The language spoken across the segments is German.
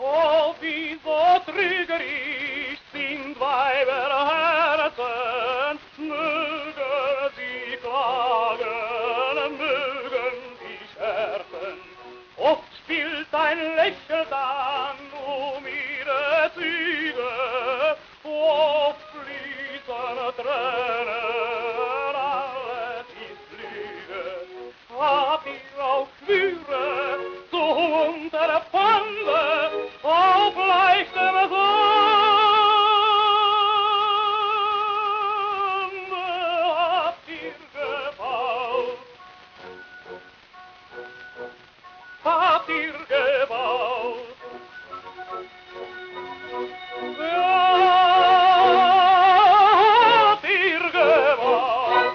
Oh, wie so trügerisch sind Weiberherzen, mögen sie klagen, mögen sie scherzen. Oft spielt ein Lächeln dann ihre Züge, oft fließen Tränen, alles ist Lüge. Hab ich auch Schwüre, so unter der Pfanne, auf leichtem Sande, habt ihr gebaut. Habt ihr gebaut? Ja, habt ihr gebaut?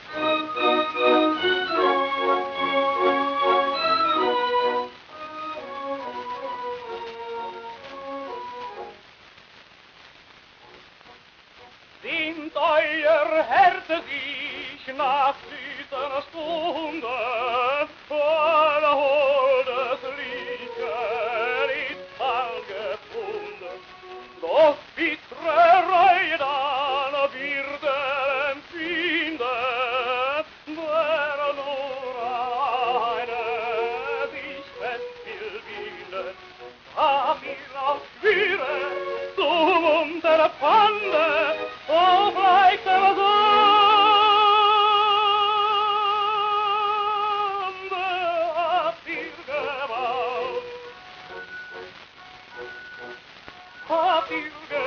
Sind euer Herz sich nach süßen Stunden voll holdes Liedchen ist bald gefunden, doch bittere Reue dann wird empfinden, der nur eine sich fest will binden. Hab ich noch Schwüre zum unter der Pfanne, auf leichtem Sande, habt ihr gebaut? Habt ihr gebaut?